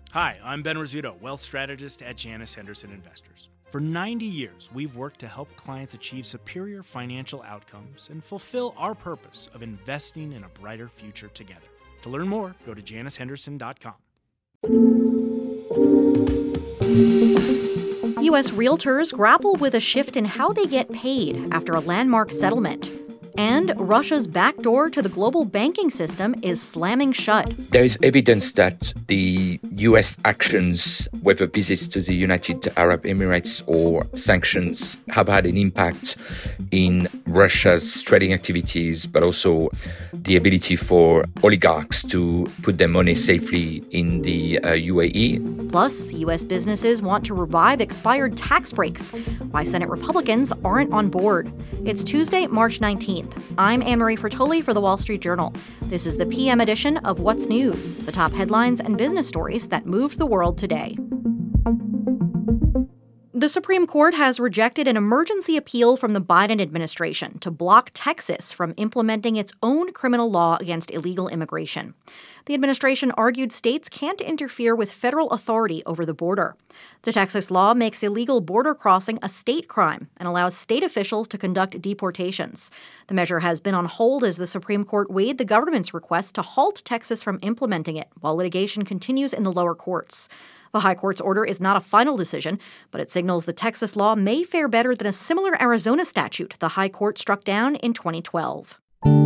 Hi, I'm Ben Rizzuto, wealth strategist at Janus Henderson Investors. For 90 years, we've worked to help clients achieve superior financial outcomes and fulfill our purpose of investing in a brighter future together. To learn more, go to janushenderson.com. U.S. realtors grapple with a shift in how they get paid after a landmark settlement. And Russia's backdoor to the global banking system is slamming shut. There is evidence that the U.S. actions, whether visits to the United Arab Emirates or sanctions, have had an impact in Russia's trading activities, but also the ability for oligarchs to put their money safely in the UAE. Plus, U.S. businesses want to revive expired tax breaks. Why Senate Republicans aren't on board. It's Tuesday, March 19th. I'm Anne-Marie Fertoli for The Wall Street Journal. This is the PM edition of What's News, the top headlines and business stories that moved the world today. The Supreme Court has rejected an emergency appeal from the Biden administration to block Texas from implementing its own criminal law against illegal immigration. The administration argued states can't interfere with federal authority over the border. The Texas law makes illegal border crossing a state crime and allows state officials to conduct deportations. The measure has been on hold as the Supreme Court weighed the government's request to halt Texas from implementing it while litigation continues in the lower courts. The High Court's order is not a final decision, but it signals the Texas law may fare better than a similar Arizona statute the High Court struck down in 2012.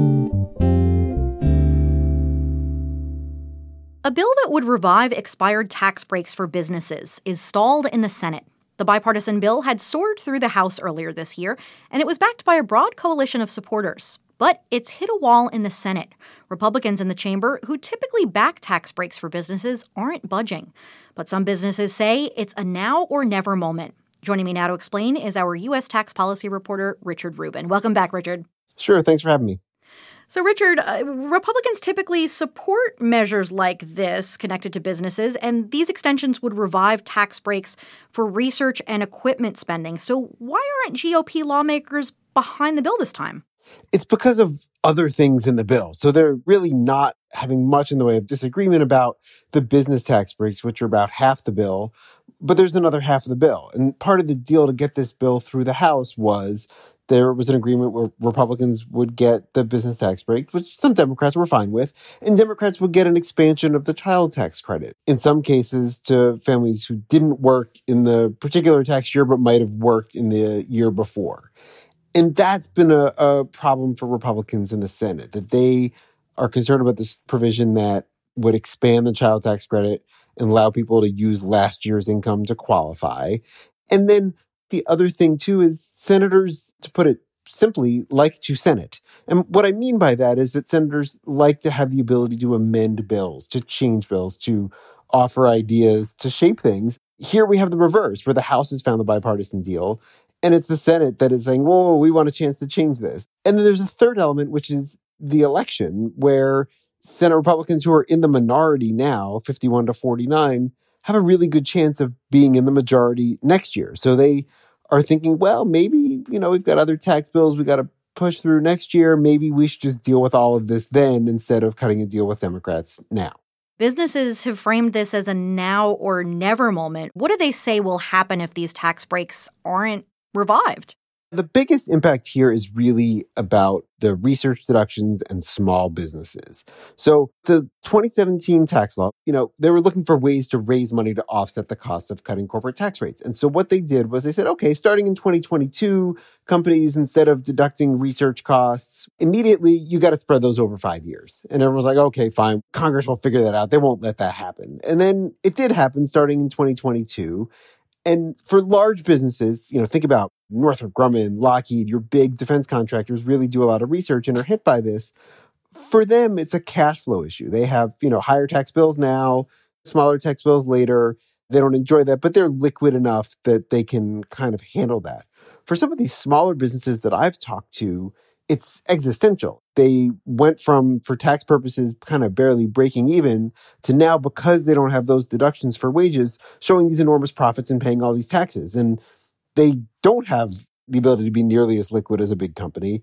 A bill that would revive expired tax breaks for businesses is stalled in the Senate. The bipartisan bill had soared through the House earlier this year, and it was backed by a broad coalition of supporters. But it's hit a wall in the Senate. Republicans in the chamber, who typically back tax breaks for businesses, aren't budging. But some businesses say it's a now or never moment. Joining me now to explain is our U.S. tax policy reporter, Richard Rubin. Welcome back, Richard. Sure. Thanks for having me. So, Richard, Republicans typically support measures like this connected to businesses, and these extensions would revive tax breaks for research and equipment spending. So why aren't GOP lawmakers behind the bill this time? It's because of other things in the bill. So they're really not having much in the way of disagreement about the business tax breaks, which are about half the bill. But there's another half of the bill. And part of the deal to get this bill through the House was there was an agreement where Republicans would get the business tax break, which some Democrats were fine with, and Democrats would get an expansion of the child tax credit, in some cases to families who didn't work in the particular tax year but might have worked in the year before. And that's been a problem for Republicans in the Senate, that they are concerned about this provision that would expand the child tax credit and allow people to use last year's income to qualify. And then the other thing, too, is senators, to put it simply, like to Senate. And what I mean by that is that senators like to have the ability to amend bills, to change bills, to offer ideas, to shape things. Here we have the reverse, where the House has found the bipartisan deal. And it's the Senate that is saying, whoa, we want a chance to change this. And then there's a third element, which is the election, where Senate Republicans who are in the minority now, 51 to 49, have a really good chance of being in the majority next year. So they are thinking, well, maybe, we've got other tax bills we got to push through next year. Maybe we should just deal with all of this then instead of cutting a deal with Democrats now. Businesses have framed this as a now or never moment. What do they say will happen if these tax breaks aren't revived? The biggest impact here is really about the research deductions and small businesses. So the 2017 tax law, they were looking for ways to raise money to offset the cost of cutting corporate tax rates. And so what they did was they said, okay, starting in 2022, companies, instead of deducting research costs, immediately you got to spread those over 5 years. And everyone's like, okay, fine. Congress will figure that out. They won't let that happen. And then it did happen starting in 2022. And for large businesses, think about Northrop Grumman, Lockheed, your big defense contractors really do a lot of research and are hit by this. For them, it's a cash flow issue. They have, higher tax bills now, smaller tax bills later. They don't enjoy that, but they're liquid enough that they can kind of handle that. For some of these smaller businesses that I've talked to, it's existential. They went from, for tax purposes, kind of barely breaking even to now, because they don't have those deductions for wages, showing these enormous profits and paying all these taxes. And they don't have the ability to be nearly as liquid as a big company.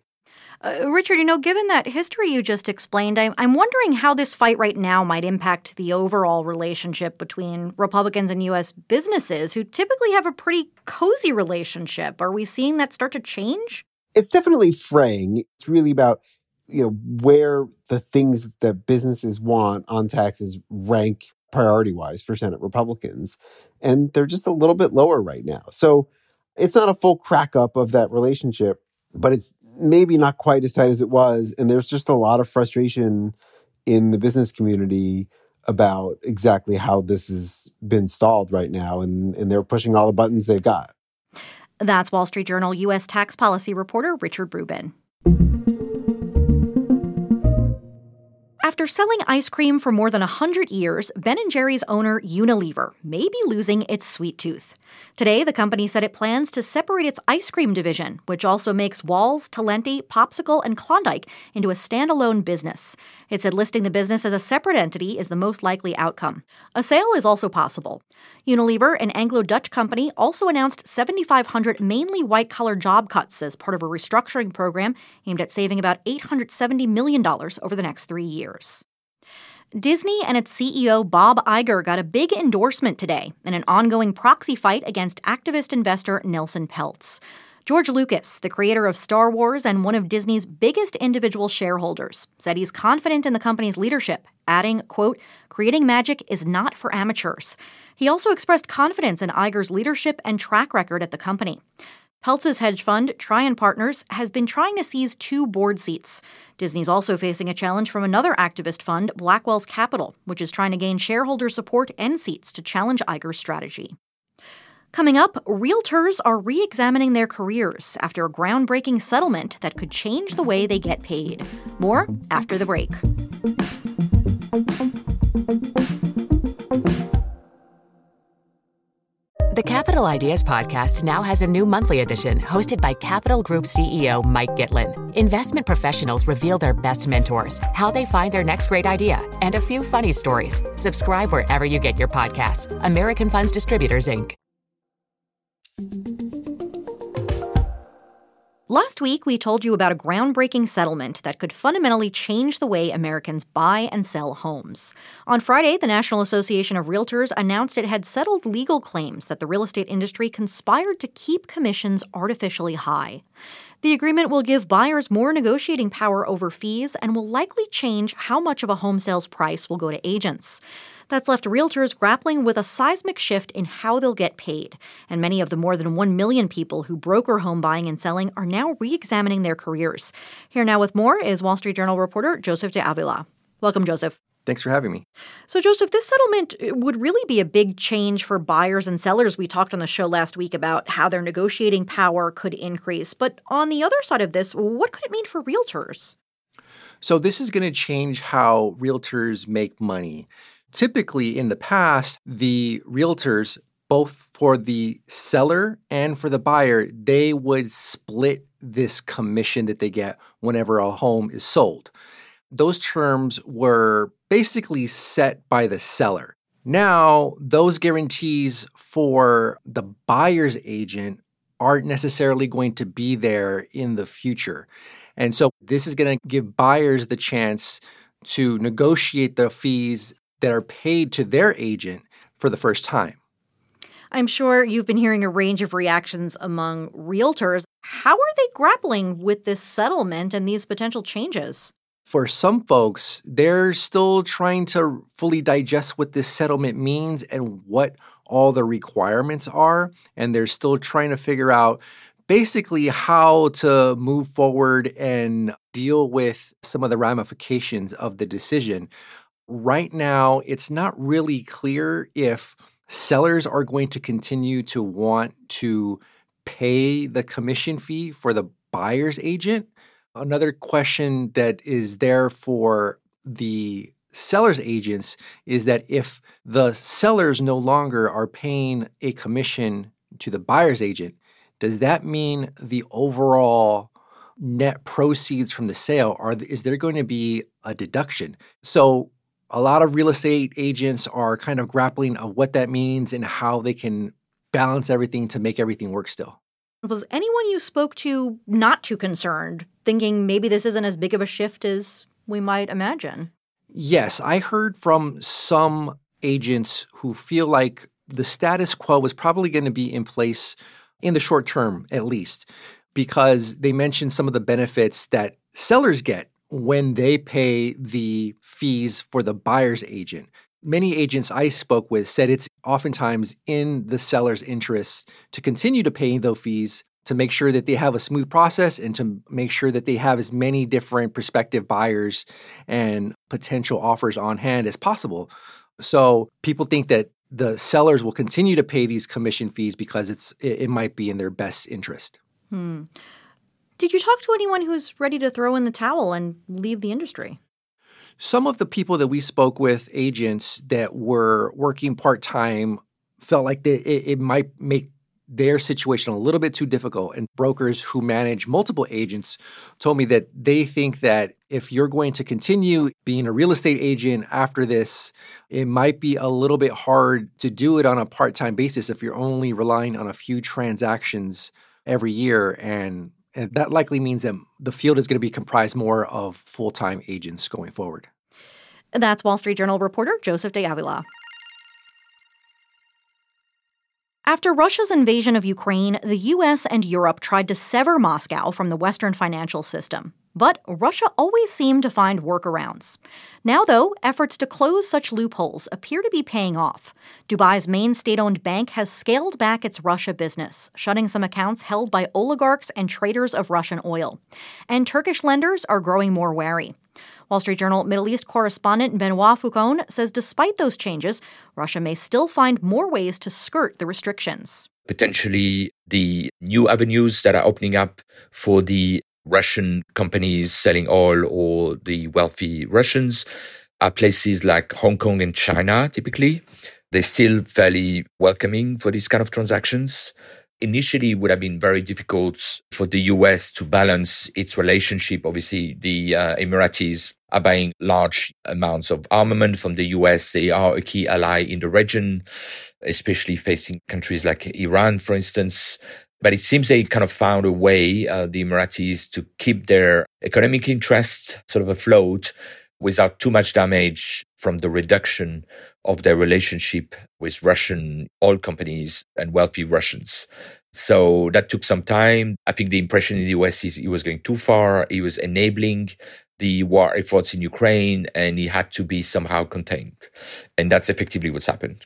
Richard, given that history you just explained, I'm wondering how this fight right now might impact the overall relationship between Republicans and U.S. businesses who typically have a pretty cozy relationship. Are we seeing that start to change? It's definitely fraying. It's really about, where the things that businesses want on taxes rank priority-wise for Senate Republicans. And they're just a little bit lower right now. So it's not a full crack up of that relationship, but it's maybe not quite as tight as it was. And there's just a lot of frustration in the business community about exactly how this has been stalled right now. And they're pushing all the buttons they've got. That's Wall Street Journal U.S. tax policy reporter Richard Rubin. After selling ice cream for more than 100 years, Ben & Jerry's owner Unilever may be losing its sweet tooth. Today, the company said it plans to separate its ice cream division, which also makes Walls, Talenti, Popsicle, and Klondike, into a standalone business. It said listing the business as a separate entity is the most likely outcome. A sale is also possible. Unilever, an Anglo-Dutch company, also announced 7,500 mainly white-collar job cuts as part of a restructuring program aimed at saving about $870 million over the next 3 years. Disney and its CEO Bob Iger got a big endorsement today in an ongoing proxy fight against activist investor Nelson Peltz. George Lucas, the creator of Star Wars and one of Disney's biggest individual shareholders, said he's confident in the company's leadership, adding, quote, "Creating magic is not for amateurs." He also expressed confidence in Iger's leadership and track record at the company. Peltz's hedge fund, Trian Partners, has been trying to seize 2 board seats. Disney's also facing a challenge from another activist fund, Blackwell's Capital, which is trying to gain shareholder support and seats to challenge Iger's strategy. Coming up, realtors are re-examining their careers after a groundbreaking settlement that could change the way they get paid. More after the break. The Capital Ideas Podcast now has a new monthly edition hosted by Capital Group CEO Mike Gitlin. Investment professionals reveal their best mentors, how they find their next great idea, and a few funny stories. Subscribe wherever you get your podcasts. American Funds Distributors, Inc. Last week, we told you about a groundbreaking settlement that could fundamentally change the way Americans buy and sell homes. On Friday, the National Association of Realtors announced it had settled legal claims that the real estate industry conspired to keep commissions artificially high. The agreement will give buyers more negotiating power over fees and will likely change how much of a home sales price will go to agents. That's left realtors grappling with a seismic shift in how they'll get paid. And many of the more than 1 million people who broker home buying and selling are now re-examining their careers. Here now with more is Wall Street Journal reporter Joseph de Avila. Welcome, Joseph. Thanks for having me. So, Joseph, this settlement would really be a big change for buyers and sellers. We talked on the show last week about how their negotiating power could increase. But on the other side of this, what could it mean for realtors? So this is going to change how realtors make money. Typically, in the past, the realtors, both for the seller and for the buyer, they would split this commission that they get whenever a home is sold. Those terms were basically set by the seller. Now, those guarantees for the buyer's agent aren't necessarily going to be there in the future. And so this is going to give buyers the chance to negotiate the fees that are paid to their agent for the first time. I'm sure you've been hearing a range of reactions among realtors. How are they grappling with this settlement and these potential changes? For some folks, they're still trying to fully digest what this settlement means and what all the requirements are. And they're still trying to figure out basically how to move forward and deal with some of the ramifications of the decision. Right now, it's not really clear if sellers are going to continue to want to pay the commission fee for the buyer's agent. Another question that is there for the seller's agents is that if the sellers no longer are paying a commission to the buyer's agent, does that mean the overall net proceeds from the sale, is there going to be a deduction? So a lot of real estate agents are kind of grappling of what that means and how they can balance everything to make everything work still. Was anyone you spoke to not too concerned thinking maybe this isn't as big of a shift as we might imagine. Yes, I heard from some agents who feel like the status quo is probably going to be in place in the short term, at least, because they mentioned some of the benefits that sellers get when they pay the fees for the buyer's agent. Many agents I spoke with said it's oftentimes in the seller's interest to continue to pay those fees to make sure that they have a smooth process and to make sure that they have as many different prospective buyers and potential offers on hand as possible. So people think that the sellers will continue to pay these commission fees because it might be in their best interest. Did you talk to anyone who's ready to throw in the towel and leave the industry? Some of the people that we spoke with, agents that were working part-time, felt like it might make their situation a little bit too difficult. And brokers who manage multiple agents told me that they think that if you're going to continue being a real estate agent after this, it might be a little bit hard to do it on a part-time basis if you're only relying on a few transactions every year. And that likely means that the field is going to be comprised more of full-time agents going forward. That's Wall Street Journal reporter Joseph de Avila. After Russia's invasion of Ukraine, the U.S. and Europe tried to sever Moscow from the Western financial system. But Russia always seemed to find workarounds. Now, though, efforts to close such loopholes appear to be paying off. Dubai's main state-owned bank has scaled back its Russia business, shutting some accounts held by oligarchs and traders of Russian oil. And Turkish lenders are growing more wary. Wall Street Journal Middle East correspondent Benoit Foucault says despite those changes, Russia may still find more ways to skirt the restrictions. Potentially, the new avenues that are opening up for the Russian companies selling oil or the wealthy Russians are places like Hong Kong and China, typically. They're still fairly welcoming for these kind of transactions. Initially, it would have been very difficult for the US to balance its relationship. Obviously, the Emiratis are buying large amounts of armament from the US. They are a key ally in the region, especially facing countries like Iran, for instance. But it seems they kind of found a way, the Emiratis, to keep their economic interests sort of afloat without too much damage from the reduction of their relationship with Russian oil companies and wealthy Russians. So that took some time. I think the impression in the US is he was going too far. He was enabling the war efforts in Ukraine, and he had to be somehow contained. And that's effectively what's happened.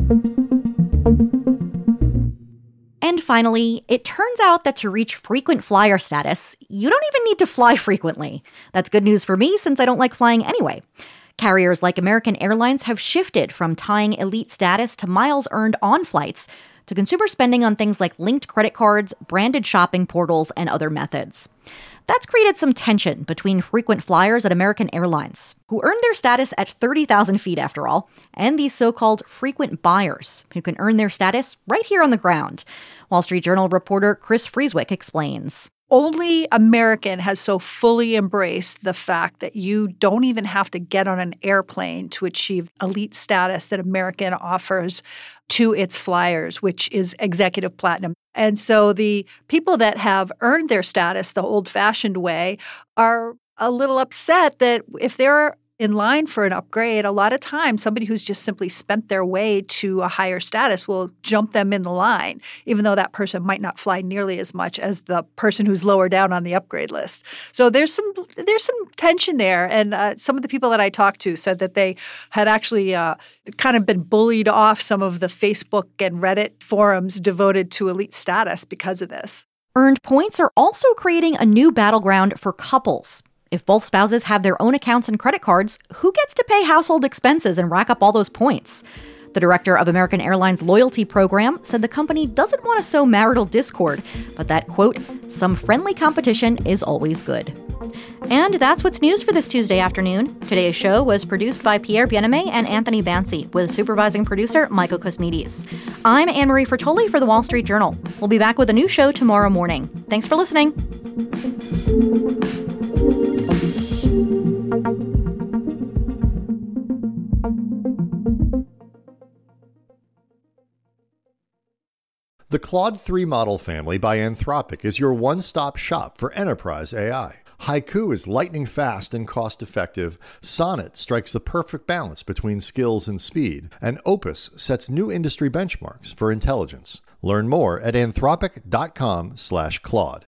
And finally, it turns out that to reach frequent flyer status, you don't even need to fly frequently. That's good news for me since I don't like flying anyway. Carriers like American Airlines have shifted from tying elite status to miles earned on flights to consumer spending on things like linked credit cards, branded shopping portals, and other methods. That's created some tension between frequent flyers at American Airlines, who earn their status at 30,000 feet after all, and these so-called frequent buyers, who can earn their status right here on the ground. Wall Street Journal reporter Chris Frieswick explains. Only American has so fully embraced the fact that you don't even have to get on an airplane to achieve elite status that American offers to its flyers, which is executive platinum. And so the people that have earned their status the old-fashioned way are a little upset that if they're in line for an upgrade, a lot of times somebody who's just simply spent their way to a higher status will jump them in the line, even though that person might not fly nearly as much as the person who's lower down on the upgrade list. So there's some tension there. And some of the people that I talked to said that they had actually kind of been bullied off some of the Facebook and Reddit forums devoted to elite status because of this. Earned points are also creating a new battleground for couples. If both spouses have their own accounts and credit cards, who gets to pay household expenses and rack up all those points? The director of American Airlines loyalty program said the company doesn't want to sow marital discord, but that, quote, some friendly competition is always good. And that's what's news for this Tuesday afternoon. Today's show was produced by Pierre Bienaimé and Anthony Bancy, with supervising producer Michael Kosmides. I'm Anne-Marie Fertoli for The Wall Street Journal. We'll be back with a new show tomorrow morning. Thanks for listening. The Claude 3 model family by Anthropic is your one-stop shop for enterprise AI. Haiku is lightning fast and cost-effective. Sonnet strikes the perfect balance between skills and speed. And Opus sets new industry benchmarks for intelligence. Learn more at anthropic.com/Claude.